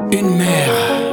Une mère,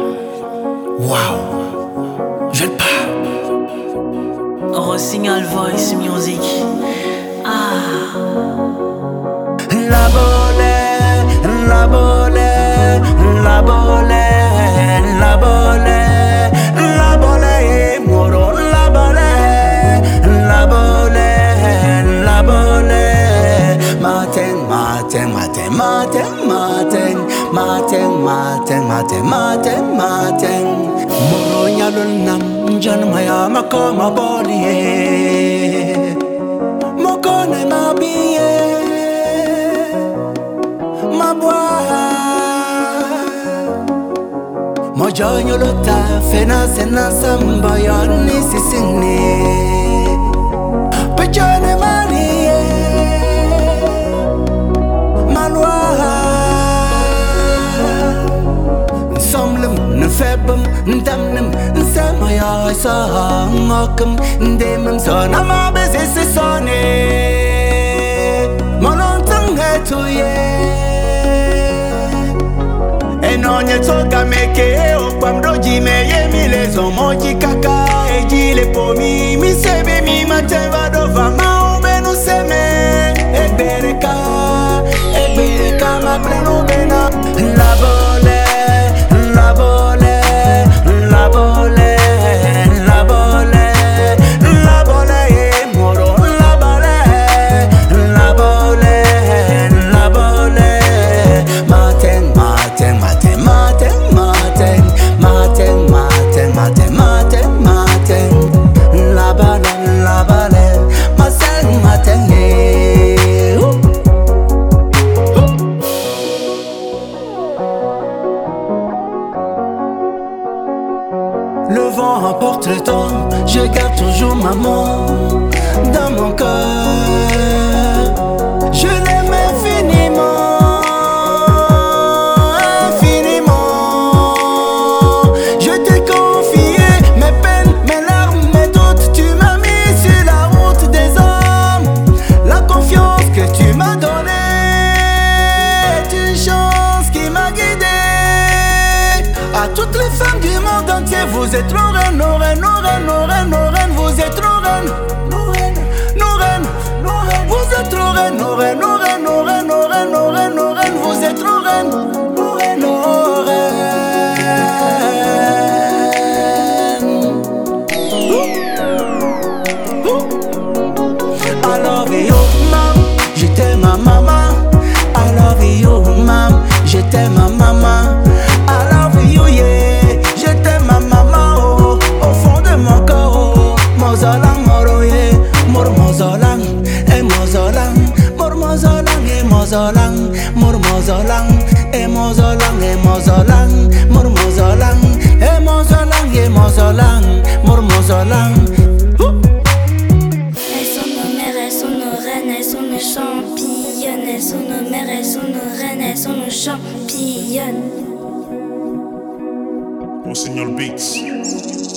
waouh, je pas. Rossignol Voice Music. Ah. La bolée, la bolée, la bolée, la bolée, la bolée, moro, la bolée, la bolée, la bolée. Matin, matin, matin, matin, matin, matin, matin, matin, matin, matin. Moro nyalul nam jan maya makoma boliye. Mokone mabiye. Mojonyo lota fena sena samba yani sisine Pechane marie Malwa Nsomlem nfebem ndamnem nsamaya isa ngokam ndemem sona mabese sisone Monontang etuye Enonye toka meke okwamdoji meye milezo moji kaka ejile pomi misebe mi mateva dova maumenu seme Ebereka mabreno bena La bole, la bole, la bole, la bole, la bole moro la bole, la bole, la bole Maten, maten, maten, maten, maten, maten, maten, maten, maten, maten La bale, maten, maten, yeah Le vent emporte le temps, je garde toujours maman dans mon cœur. Je l'aime infiniment, infiniment. Je t'ai confié mes peines, mes larmes, mes doutes. Tu m'as mis sur la route des hommes. La confiance que tu m'as donnée est une chance qui m'a guidé. À toutes les femmes du monde entier, vous êtes nos reines, nos reines, nos reines, nos reines, nos reines. Vous êtes nos reines, nos reines, nos reines, nos reines. Vous êtes nos reines, nos reines, nos reines, nos reines, nos reines, nos reines, nos reines. Vous êtes nos reines, nos reines, nos reines. I love you, mam. Je t'aime, ma maman. I love you, mam. Je t'aime, ma maman. I love you, yeah. Je t'aime, ma maman, oh, au fond de mon corps, oh. Mozolang, moro, yeah. Mor mozolang, et mozolang. Mor mozolang, et mozolang. Mor mozolang, et mozolang, et mozolang. Mor mozolang, et mozolang, et mozolang. Mor mozolang. Elles sont nos mères, elles sont nos reines, elles sont nos championnes. Elles sont nos mères, elles sont nos reines, elles sont nos championnes. Rossignol Beats.